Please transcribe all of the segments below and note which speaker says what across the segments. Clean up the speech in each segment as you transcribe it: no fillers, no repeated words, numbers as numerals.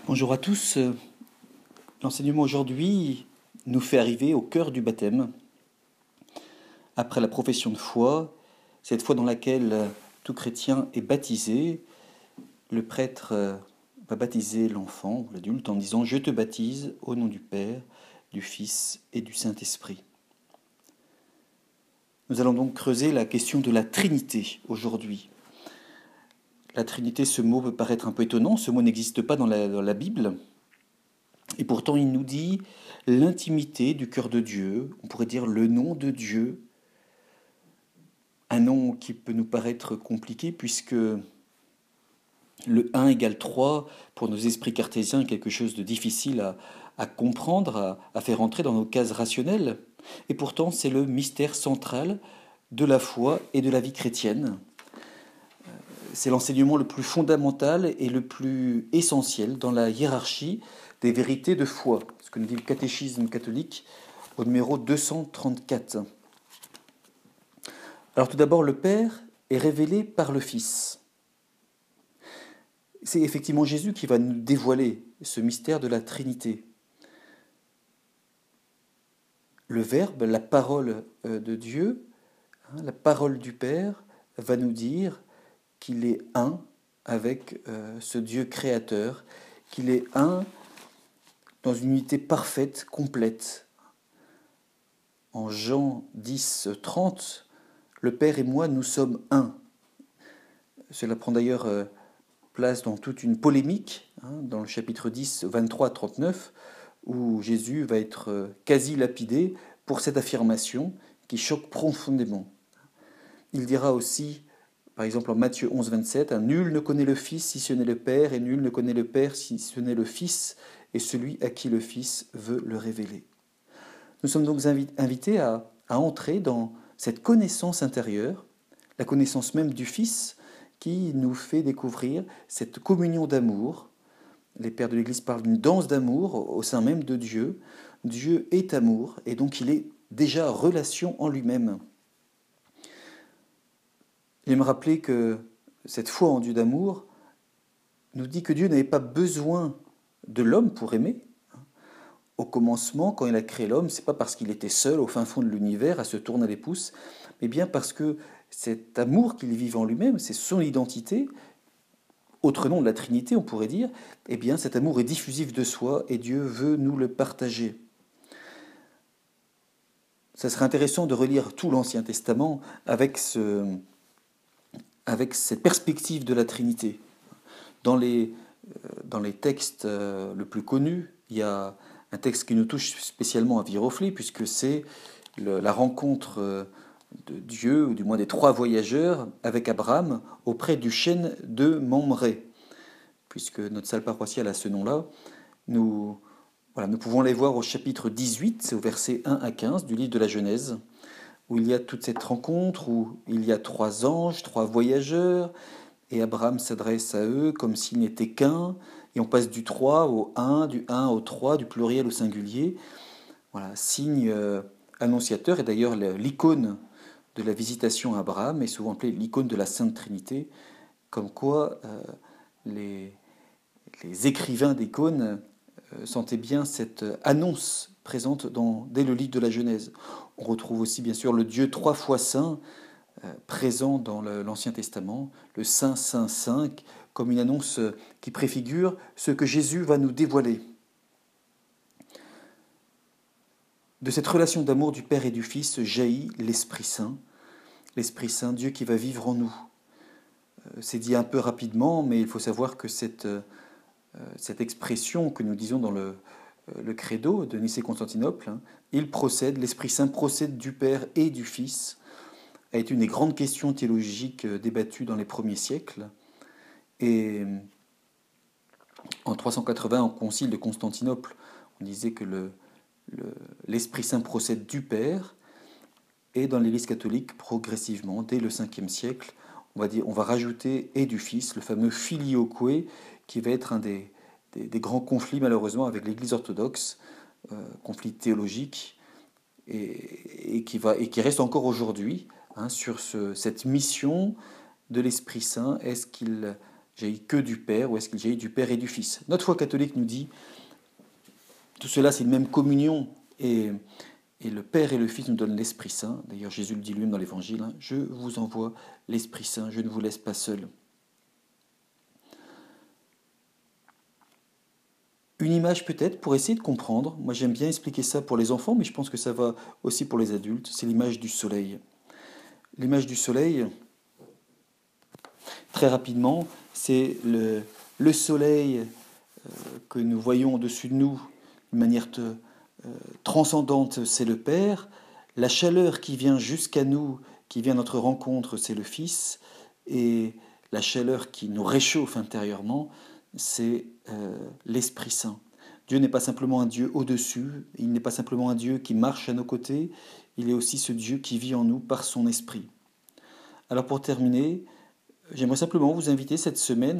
Speaker 1: Bonjour à tous. L'enseignement aujourd'hui nous fait arriver au cœur du baptême, après la profession de foi, cette foi dans laquelle tout chrétien est baptisé. Le prêtre va baptiser l'enfant ou l'adulte en disant « Je te baptise au nom du Père, du Fils et du Saint-Esprit ». Nous allons donc creuser la question de la Trinité aujourd'hui. La Trinité, ce mot peut paraître un peu étonnant, ce mot n'existe pas dans la Bible. Et pourtant, il nous dit l'intimité du cœur de Dieu, on pourrait dire le nom de Dieu, un nom qui peut nous paraître compliqué puisque le 1 égale 3 pour nos esprits cartésiens est quelque chose de difficile à comprendre, à faire entrer dans nos cases rationnelles. Et pourtant, c'est le mystère central de la foi et de la vie chrétienne. C'est l'enseignement le plus fondamental et le plus essentiel dans la hiérarchie des vérités de foi, ce que nous dit le catéchisme catholique au numéro 234. Alors tout d'abord, le Père est révélé par le Fils. C'est effectivement Jésus qui va nous dévoiler ce mystère de la Trinité. Le Verbe, la parole de Dieu, la parole du Père, va nous dire qu'il est un avec ce Dieu créateur, qu'il est un dans une unité parfaite, complète. En Jean 10, 30, le Père et moi, nous sommes un. Cela prend d'ailleurs place dans toute une polémique, dans le chapitre 10, 23 à 39, où Jésus va être quasi lapidé pour cette affirmation qui choque profondément. Il dira aussi, par exemple en Matthieu 11, 27, « Nul ne connaît le Fils si ce n'est le Père, et nul ne connaît le Père si ce n'est le Fils, et celui à qui le Fils veut le révéler. » Nous sommes donc invités à entrer dans cette connaissance intérieure, la connaissance même du Fils, qui nous fait découvrir cette communion d'amour. Les pères de l'Église parlent d'une danse d'amour au sein même de Dieu. Dieu est amour, et donc il est déjà relation en lui-même. Il me rappelait que cette foi en Dieu d'amour nous dit que Dieu n'avait pas besoin de l'homme pour aimer. Au commencement, quand il a créé l'homme, c'est pas parce qu'il était seul au fin fond de l'univers à se tourner les pouces, mais bien parce que cet amour qu'il vit en lui-même, c'est son identité, autre nom de la Trinité, on pourrait dire, eh bien cet amour est diffusif de soi et Dieu veut nous le partager. Ça serait intéressant de relire tout l'Ancien Testament avec cette perspective de la Trinité. Dans les textes le plus connus, il y a un texte qui nous touche spécialement à Viroflée, puisque c'est la rencontre de Dieu, ou du moins des trois voyageurs, avec Abraham, auprès du chêne de Mamré. Puisque notre salle paroissiale a ce nom-là, nous pouvons les voir au chapitre 18, c'est au verset 1 à 15 du livre de la Genèse, où il y a toute cette rencontre, où il y a trois anges, trois voyageurs, et Abraham s'adresse à eux comme s'ils n'étaient qu'un, et on passe du 3 au 1, du 1 au 3, du pluriel au singulier. Voilà, signe annonciateur, et d'ailleurs l'icône de la visitation à Abraham est souvent appelée l'icône de la Sainte Trinité, comme quoi les écrivains d'icônes sentaient bien cette annonce présente dès le livre de la Genèse. On retrouve aussi bien sûr le Dieu trois fois saint, présent dans l'Ancien Testament, le Saint, Saint, Saint, comme une annonce qui préfigure ce que Jésus va nous dévoiler. De cette relation d'amour du Père et du Fils jaillit l'Esprit Saint, Dieu qui va vivre en nous. C'est dit un peu rapidement, mais il faut savoir que cette expression que nous disons dans le credo de Nicée-Constantinople, l'Esprit Saint procède du Père et du Fils, a été une des grandes questions théologiques débattues dans les premiers siècles. Et en 380, au concile de Constantinople, on disait que l'Esprit Saint procède du Père, et dans l'Église catholique, progressivement, dès le 5e siècle, on va rajouter et du Fils, le fameux filioque, qui va être un des grands conflits, malheureusement, avec l'Église orthodoxe, conflit théologique, et qui reste encore aujourd'hui, sur cette mission de l'Esprit Saint. Est-ce qu'il jaillit que du Père ou est-ce qu'il jaillit du Père et du Fils? Notre foi catholique nous dit tout cela, c'est une même communion et le Père et le Fils nous donnent l'Esprit Saint. D'ailleurs, Jésus le dit lui-même dans l'Évangile, hein, je vous envoie l'Esprit Saint, je ne vous laisse pas seul. Une image peut-être pour essayer de comprendre. Moi, j'aime bien expliquer ça pour les enfants, mais je pense que ça va aussi pour les adultes. C'est l'image du soleil. L'image du soleil, très rapidement, c'est le soleil que nous voyons au-dessus de nous de manière transcendante, c'est le Père. La chaleur qui vient jusqu'à nous, qui vient à notre rencontre, c'est le Fils. Et la chaleur qui nous réchauffe intérieurement, c'est l'Esprit Saint. Dieu n'est pas simplement un Dieu au-dessus, il n'est pas simplement un Dieu qui marche à nos côtés, il est aussi ce Dieu qui vit en nous par son Esprit. Alors pour terminer, j'aimerais simplement vous inviter cette semaine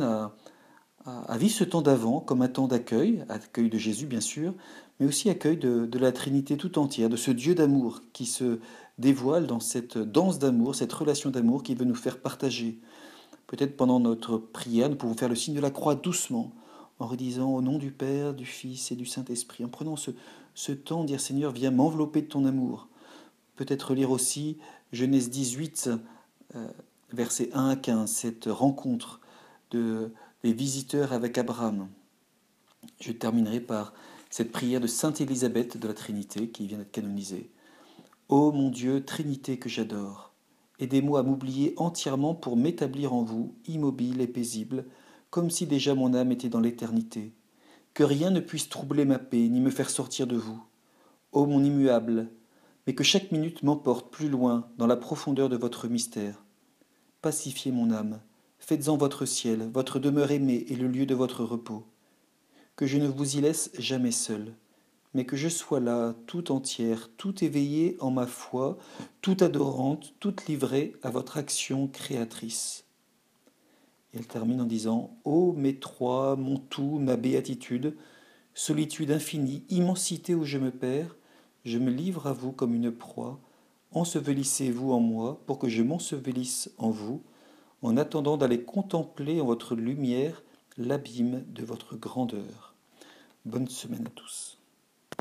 Speaker 1: à vivre ce temps d'Avent comme un temps d'accueil de Jésus bien sûr, mais aussi accueil de la Trinité tout entière, de ce Dieu d'amour qui se dévoile dans cette danse d'amour, cette relation d'amour qui veut nous faire partager. Peut-être pendant notre prière, nous pouvons faire le signe de la croix doucement, en redisant au nom du Père, du Fils et du Saint-Esprit, en prenant ce temps, dire Seigneur, viens m'envelopper de ton amour. Peut-être lire aussi Genèse 18, versets 1 à 15, cette rencontre des visiteurs avec Abraham. Je terminerai par cette prière de Sainte Élisabeth de la Trinité qui vient d'être canonisée. Ô mon Dieu, Trinité que j'adore, aidez-moi à m'oublier entièrement pour m'établir en vous, immobile et paisible, comme si déjà mon âme était dans l'éternité. Que rien ne puisse troubler ma paix, ni me faire sortir de vous. Ô mon immuable, mais que chaque minute m'emporte plus loin dans la profondeur de votre mystère. Pacifiez mon âme, faites-en votre ciel, votre demeure aimée et le lieu de votre repos. Que je ne vous y laisse jamais seul, mais que je sois là, tout entière, tout éveillée en ma foi, toute adorante, toute livrée à votre action créatrice. Et elle termine en disant « Ô mes trois, mon tout, ma béatitude, solitude infinie, immensité où je me perds, je me livre à vous comme une proie, ensevelissez-vous en moi pour que je m'ensevelisse en vous, en attendant d'aller contempler en votre lumière l'abîme de votre grandeur. » Bonne semaine à tous.